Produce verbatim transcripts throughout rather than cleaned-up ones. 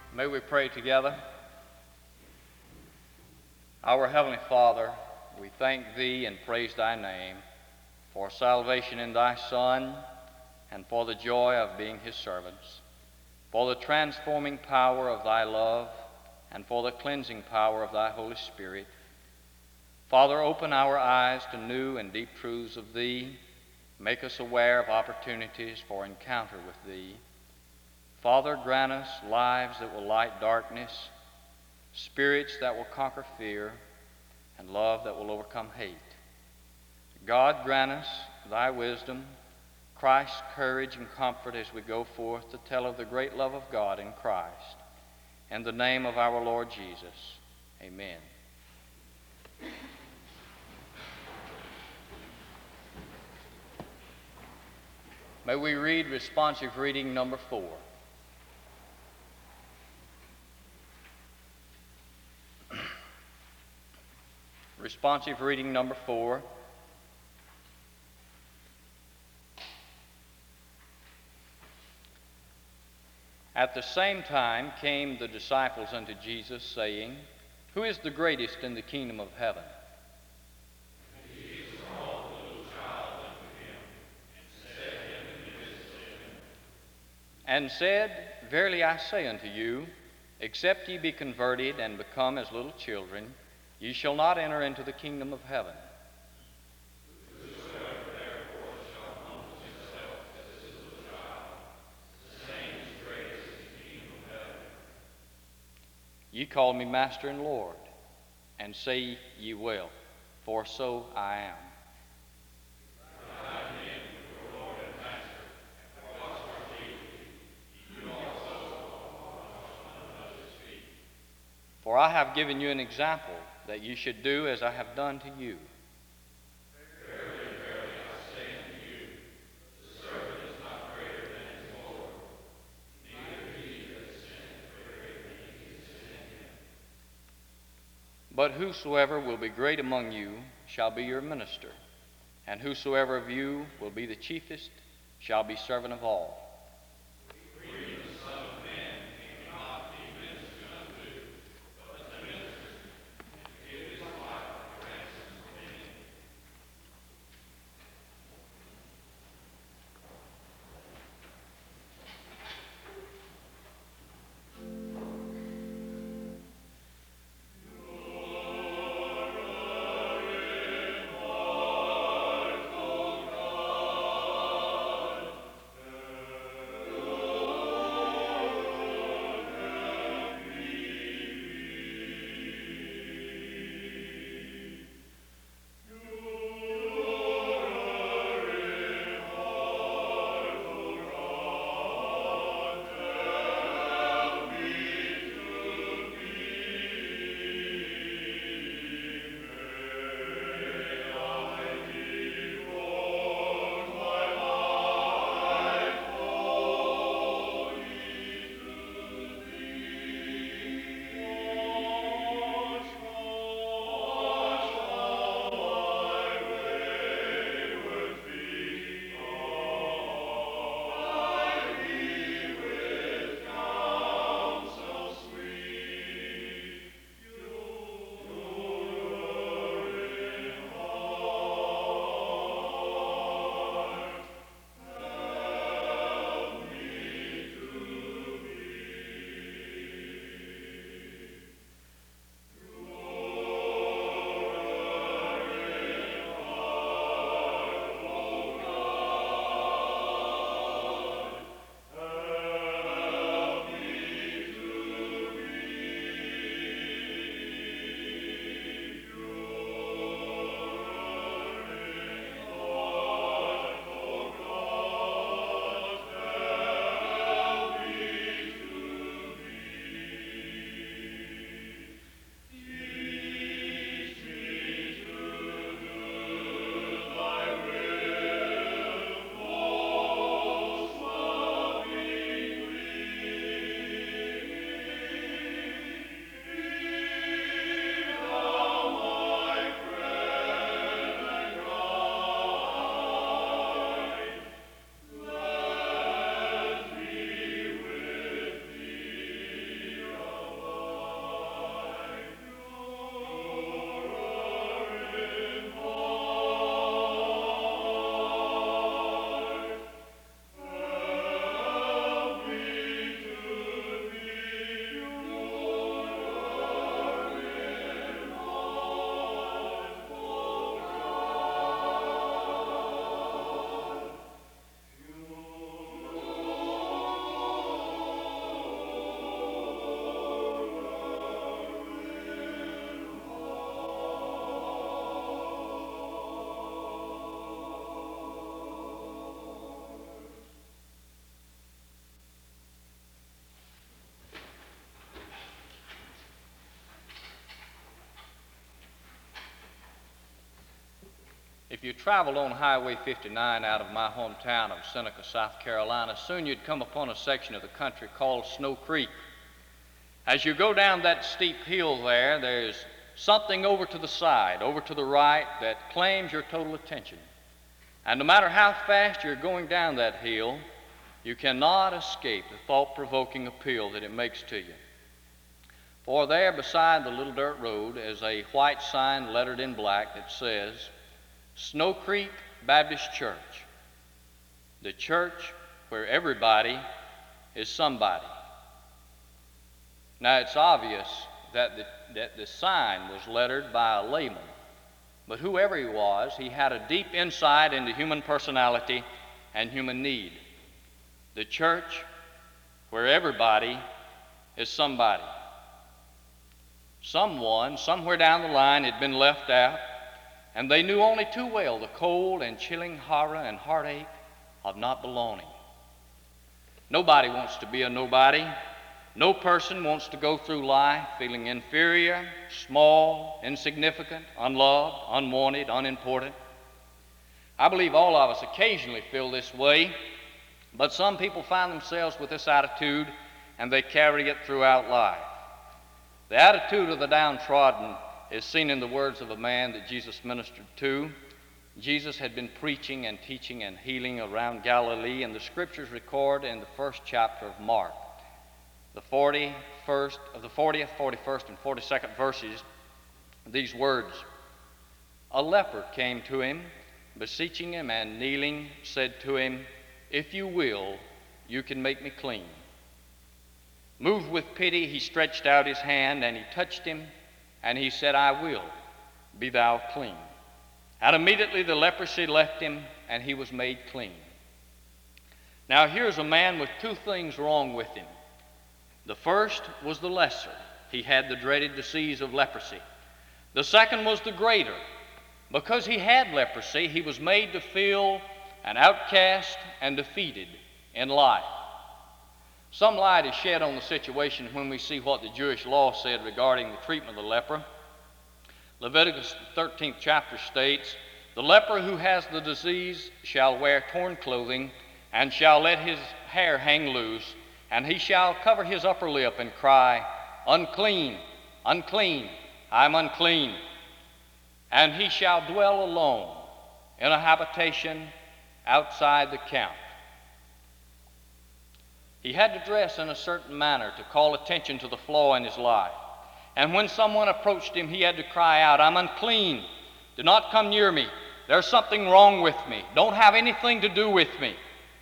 May we pray together. Our Heavenly Father, we thank Thee and praise Thy name for salvation in Thy Son and for the joy of being His servants, for the transforming power of Thy love and for the cleansing power of Thy Holy Spirit. Father, open our eyes to new and deep truths of Thee. Make us aware of opportunities for encounter with Thee. Father, grant us lives that will light darkness, spirits that will conquer fear, and love that will overcome hate. God, grant us Thy wisdom, Christ's courage and comfort as we go forth to tell of the great love of God in Christ. In the name of our Lord Jesus, amen. May we read responsive reading number four. Responsive reading number four. At the same time came the disciples unto Jesus, saying, Who is the greatest in the kingdom of heaven? And Jesus called the little child unto him, and set him in the midst of them. And said, Verily I say unto you, except ye be converted and become as little children, ye shall not enter into the kingdom of heaven. Whosoever therefore shall humble himself as this little child, the same is greatest in the kingdom of heaven. Ye call me Master and Lord, and say ye well, for so I am. For I am your Lord and Master, and wash our feet. You also wash one another's feet. For I have given you an example, that ye should do as I have done to you. Verily, verily, I say unto you, the servant is not greater than his Lord, neither he that sinneth greater than he that sent him. But whosoever will be great among you shall be your minister, and whosoever of you will be the chiefest shall be servant of all. For even the Son of Man came not to be ministered unto, but to minister, and to give his life a ransom for many. If you traveled on Highway fifty-nine out of my hometown of Seneca, South Carolina, soon you'd come upon a section of the country called Snow Creek. As you go down that steep hill there, there's something over to the side, over to the right, that claims your total attention. And no matter how fast you're going down that hill, you cannot escape the thought-provoking appeal that it makes to you. For there beside the little dirt road is a white sign lettered in black that says, Snow Creek Baptist Church, the church where everybody is somebody. Now it's obvious that the, that the sign was lettered by a layman, but whoever he was, he had a deep insight into human personality and human need. The church where everybody is somebody. Someone, somewhere down the line, had been left out, and they knew only too well the cold and chilling horror and heartache of not belonging. Nobody wants to be a nobody. No person wants to go through life feeling inferior, small, insignificant, unloved, unwanted, unimportant. I believe all of us occasionally feel this way, but some people find themselves with this attitude and they carry it throughout life. The attitude of the downtrodden is seen in the words of a man that Jesus ministered to. Jesus had been preaching and teaching and healing around Galilee, and the scriptures record in the first chapter of Mark, the forty-first of the fortieth, forty-first, and forty-second verses, these words: A leper came to him, beseeching him, and kneeling said to him, If you will, you can make me clean. Moved with pity, he stretched out his hand, and he touched him, and he said, I will, be thou clean. And immediately the leprosy left him, and he was made clean. Now here's a man with two things wrong with him. The first was the lesser. He had the dreaded disease of leprosy. The second was the greater. Because he had leprosy, he was made to feel an outcast and defeated in life. Some light is shed on the situation when we see what the Jewish law said regarding the treatment of the leper. Leviticus thirteenth chapter states, The leper who has the disease shall wear torn clothing, and shall let his hair hang loose, and he shall cover his upper lip and cry, Unclean, unclean, I'm unclean. And he shall dwell alone in a habitation outside the camp. He had to dress in a certain manner to call attention to the flaw in his life. And when someone approached him, he had to cry out, I'm unclean. Do not come near me. There's something wrong with me. Don't have anything to do with me.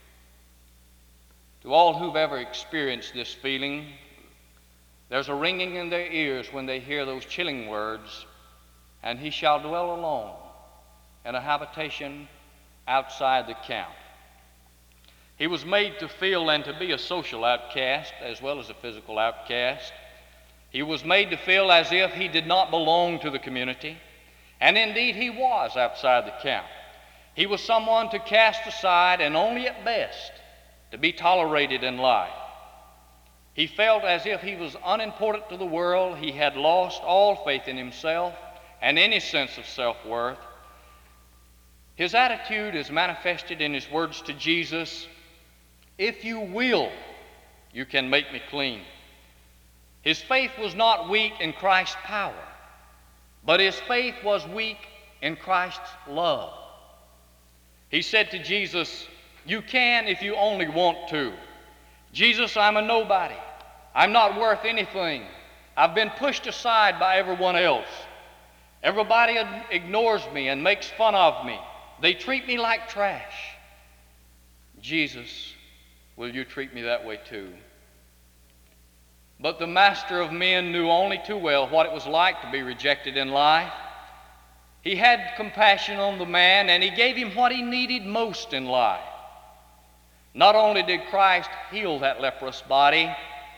To all who've ever experienced this feeling, there's a ringing in their ears when they hear those chilling words, and he shall dwell alone in a habitation outside the camp. He was made to feel and to be a social outcast as well as a physical outcast. He was made to feel as if he did not belong to the community, and indeed he was outside the camp. He was someone to cast aside and only at best to be tolerated in life. He felt as if he was unimportant to the world. He had lost all faith in himself and any sense of self-worth. His attitude is manifested in his words to Jesus, If you will, you can make me clean. His faith was not weak in Christ's power, but his faith was weak in Christ's love. He said to Jesus, You can if you only want to. Jesus, I'm a nobody. I'm not worth anything. I've been pushed aside by everyone else. Everybody ignores me and makes fun of me. They treat me like trash. Jesus, will you treat me that way too? But the master of men knew only too well what it was like to be rejected in life. He had compassion on the man, and he gave him what he needed most in life. Not only did Christ heal that leprous body,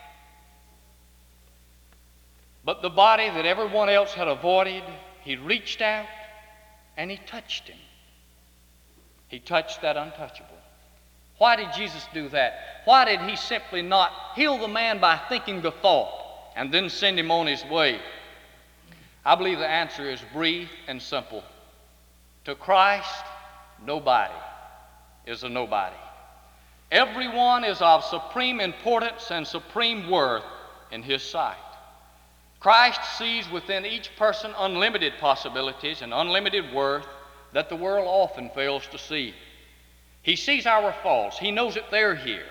but the body that everyone else had avoided, he reached out and he touched him. He touched that untouchable. Why did Jesus do that? Why did he simply not heal the man by thinking the thought and then send him on his way? I believe the answer is brief and simple. To Christ, nobody is a nobody. Everyone is of supreme importance and supreme worth in his sight. Christ sees within each person unlimited possibilities and unlimited worth that the world often fails to see. He sees our faults. He knows that they're here.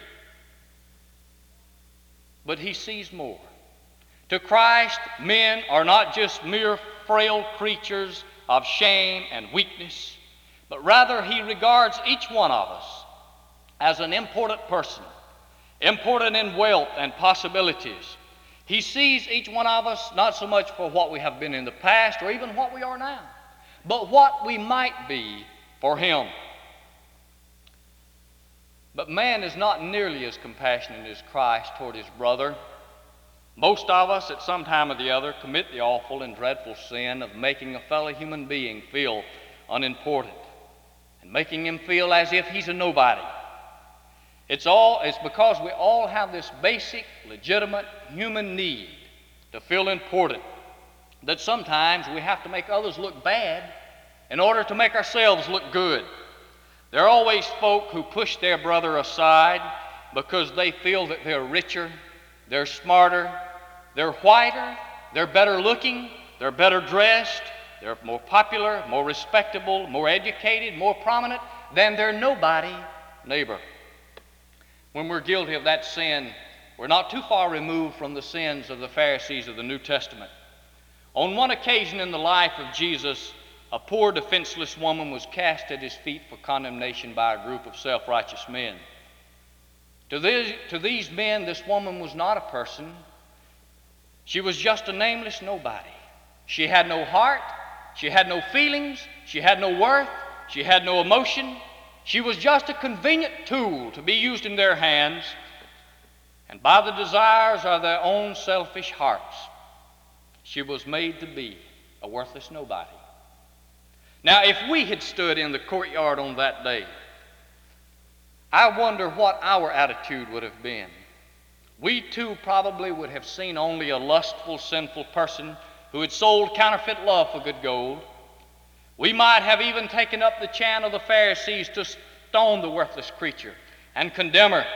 But he sees more. To Christ, men are not just mere frail creatures of shame and weakness, but rather he regards each one of us as an important person, important in wealth and possibilities. He sees each one of us not so much for what we have been in the past or even what we are now, but what we might be for him. But man is not nearly as compassionate as Christ toward his brother. Most of us at some time or the other commit the awful and dreadful sin of making a fellow human being feel unimportant and making him feel as if he's a nobody. It's all it's because we all have this basic, legitimate human need to feel important that sometimes we have to make others look bad in order to make ourselves look good. There are always folk who push their brother aside because they feel that they're richer, they're smarter, they're whiter, they're better looking, they're better dressed, they're more popular, more respectable, more educated, more prominent than their nobody neighbor. When we're guilty of that sin, we're not too far removed from the sins of the Pharisees of the New Testament. On one occasion in the life of Jesus, a poor defenseless woman was cast at his feet for condemnation by a group of self-righteous men. To these, to these men, this woman was not a person. She was just a nameless nobody. She had no heart, she had no feelings, she had no worth, she had no emotion. She was just a convenient tool to be used in their hands and by the desires of their own selfish hearts. She was made to be a worthless nobody. Now, if we had stood in the courtyard on that day, I wonder what our attitude would have been. We too probably would have seen only a lustful, sinful person who had sold counterfeit love for good gold. We might have even taken up the chant of the Pharisees to stone the worthless creature and condemn her.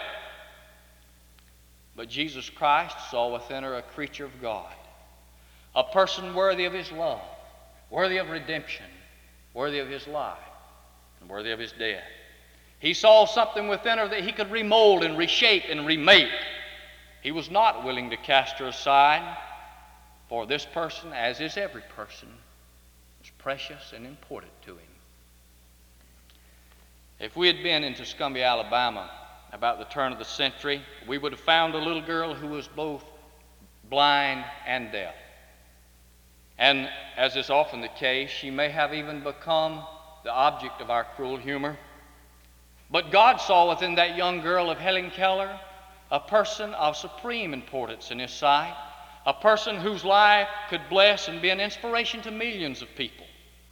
But Jesus Christ saw within her a creature of God, a person worthy of his love, worthy of redemption, worthy of his life, and worthy of his death. He saw something within her that he could remold and reshape and remake. He was not willing to cast her aside, for this person, as is every person, was precious and important to him. If we had been in Tuscumbia, Alabama, about the turn of the century, we would have found a little girl who was both blind and deaf. And as is often the case, she may have even become the object of our cruel humor. But God saw within that young girl of Helen Keller a person of supreme importance in his sight, a person whose life could bless and be an inspiration to millions of people.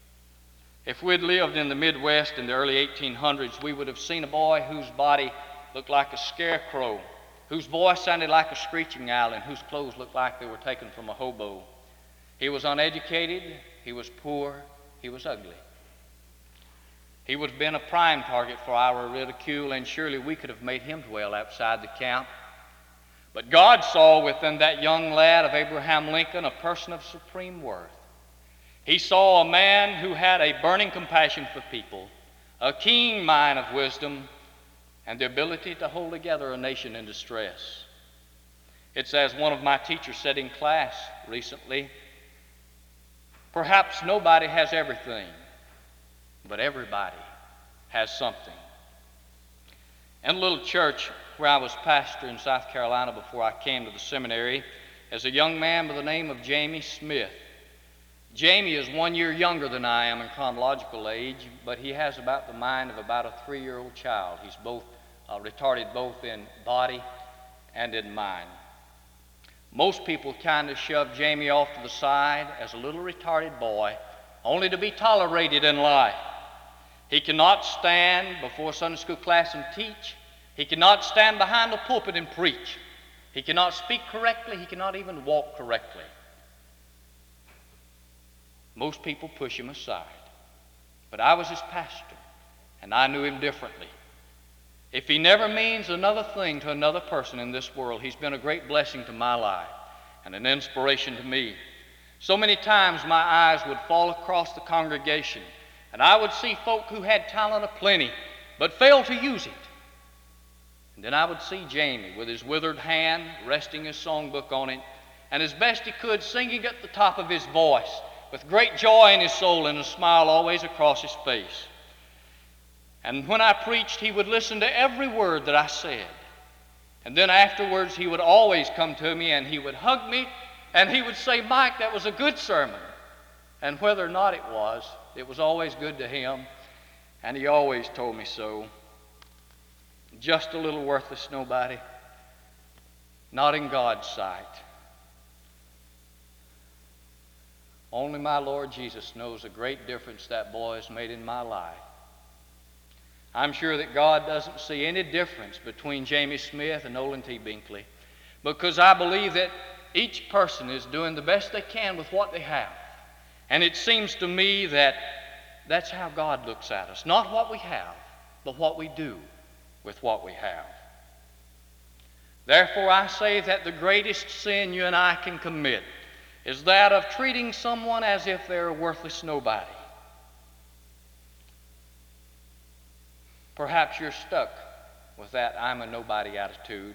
If we'd lived in the Midwest in the early eighteen hundreds, we would have seen a boy whose body looked like a scarecrow, whose voice sounded like a screeching owl, and whose clothes looked like they were taken from a hobo. He was uneducated, he was poor, he was ugly. He would have been a prime target for our ridicule, and surely we could have made him dwell outside the camp. But God saw within that young lad of Abraham Lincoln a person of supreme worth. He saw a man who had a burning compassion for people, a keen mind of wisdom, and the ability to hold together a nation in distress. It's as one of my teachers said in class recently, perhaps nobody has everything, but everybody has something. In a little church where I was pastor in South Carolina before I came to the seminary, is a young man by the name of Jamie Smith. Jamie is one year younger than I am in chronological age, but he has about the mind of about a three-year-old child. He's both uh, retarded both in body and in mind. Most people kind of shove Jamie off to the side as a little retarded boy, only to be tolerated in life. He cannot stand before Sunday school class and teach. He cannot stand behind the pulpit and preach. He cannot speak correctly. He cannot even walk correctly. Most people push him aside. But I was his pastor, and I knew him differently. If he never means another thing to another person in this world, he's been a great blessing to my life and an inspiration to me. So many times my eyes would fall across the congregation, and I would see folk who had talent aplenty, but failed to use it. And then I would see Jamie with his withered hand, resting his songbook on it, and as best he could, singing at the top of his voice, with great joy in his soul and a smile always across his face. And when I preached, he would listen to every word that I said. And then afterwards, he would always come to me and he would hug me, and he would say, "Mike, that was a good sermon." And whether or not it was, it was always good to him, and he always told me so. Just a little worthless nobody, not in God's sight. Only my Lord Jesus knows the great difference that boy has made in my life. I'm sure that God doesn't see any difference between Jamie Smith and Olin T. Binkley, because I believe that each person is doing the best they can with what they have. And it seems to me that that's how God looks at us. Not what we have, but what we do with what we have. Therefore, I say that the greatest sin you and I can commit is that of treating someone as if they're a worthless nobody. Perhaps you're stuck with that "I'm a nobody" attitude.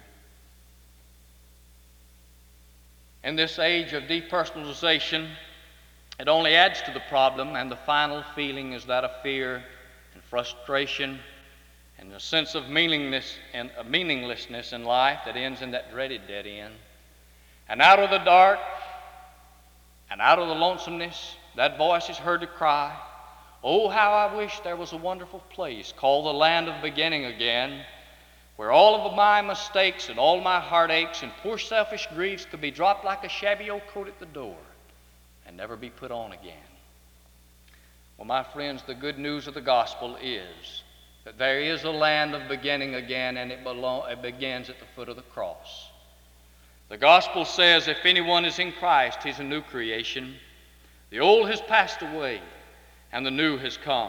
In this age of depersonalization, it only adds to the problem, and the final feeling is that of fear and frustration and a sense of meaninglessness and uh, meaninglessness in life that ends in that dreaded dead end. And out of the dark and out of the lonesomeness, that voice is heard to cry, "Oh, how I wish there was a wonderful place called the land of beginning again, where all of my mistakes and all my heartaches and poor selfish griefs could be dropped like a shabby old coat at the door and never be put on again." Well, my friends, the good news of the gospel is that there is a land of beginning again, and it, belong, it begins at the foot of the cross. The gospel says if anyone is in Christ, he's a new creation. The old has passed away, and the new has come.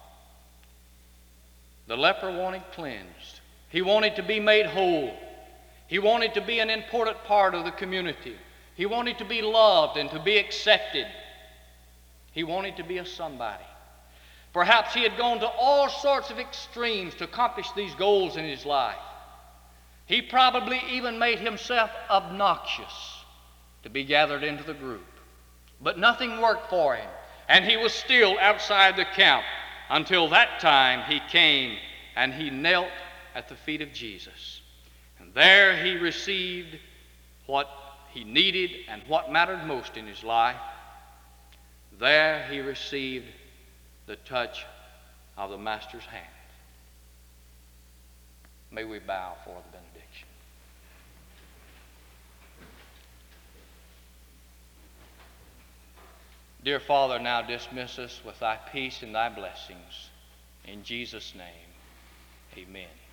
The leper wanted cleansed. He wanted to be made whole. He wanted to be an important part of the community. He wanted to be loved and to be accepted. He wanted to be a somebody. Perhaps he had gone to all sorts of extremes to accomplish these goals in his life. He probably even made himself obnoxious to be gathered into the group. But nothing worked for him, and he was still outside the camp until that time he came and he knelt at the feet of Jesus. And there he received what he needed and what mattered most in his life. There he received the touch of the Master's hand. May we bow for the benediction. Dear Father, now dismiss us with thy peace and thy blessings. In Jesus' name, amen.